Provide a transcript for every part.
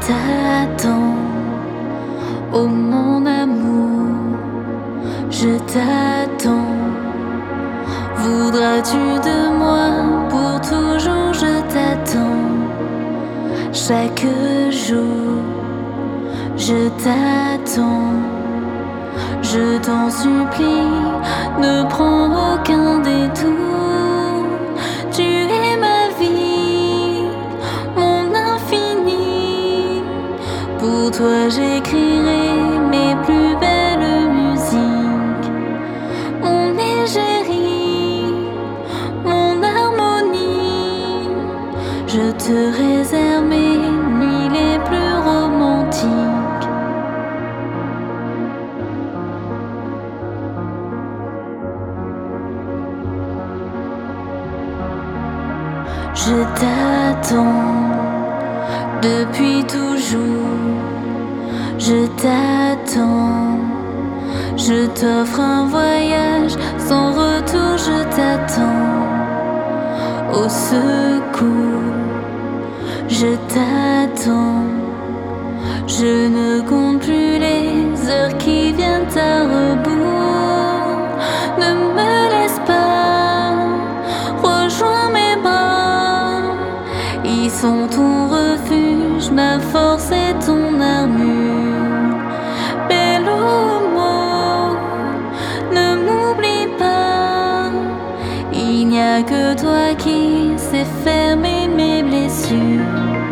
t'attends, oh mon amour, je t'attends. Voudras-tu de moi pour toujours? Je t'attends. Chaque jour, je t'attends. Je t'en supplie, ne prends aucun détour. Tu es ma vie, mon infini. Pour toi j'écrirai mes plus belles musiques. Mon égérie, mon harmonie. Je te réserve mes nuits les plus romantiques. Je t'attends depuis toujours, je t'attends. Je t'offre un voyage sans retour, je t'attends. Au secours, je t'attends. Je ne compte plus les heures qui viennent à rebours. Ne me laisse pas, rejoins mes bras. Ils sont ton refuge, ma force et ton armure. Bellomo, ne m'oublie pas. Il n'y a que toi qui sais fermer mes blessures.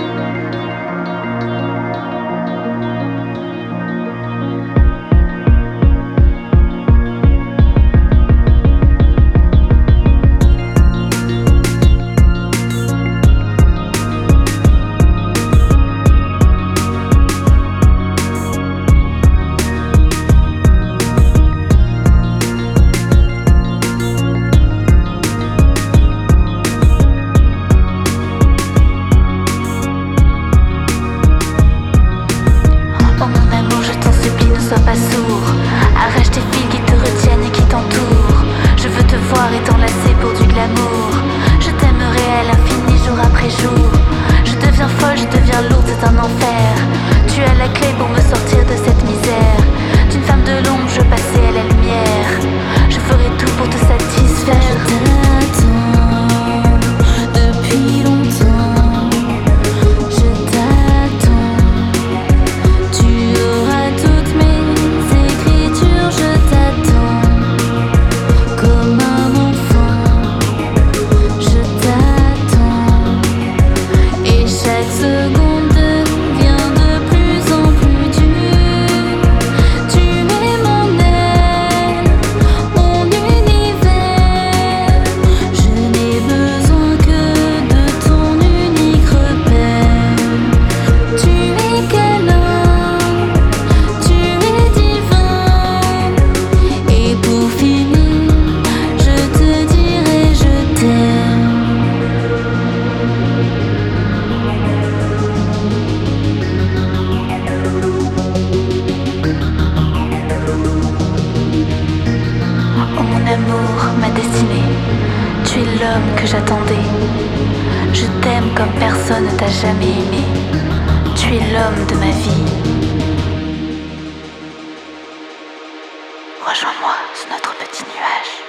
Sois pas sourd, arrache tes fils qui te retiennent et qui t'entourent. Je veux te voir et t'enlacer pour du glamour. Je t'aimerai à l'infini jour après jour. Je deviens folle, je deviens lourde, c'est un enfer. Tu as la clé pour me sortir de cette misère. D'une femme de l'ombre, je passais à la lumière. Je ferai tout pour te satisfaire. Je t'attends depuis longtemps. Ma destinée, tu es l'homme que j'attendais. Je t'aime comme personne ne t'a jamais aimé. Tu es l'homme de ma vie. Rejoins-moi sur notre petit nuage.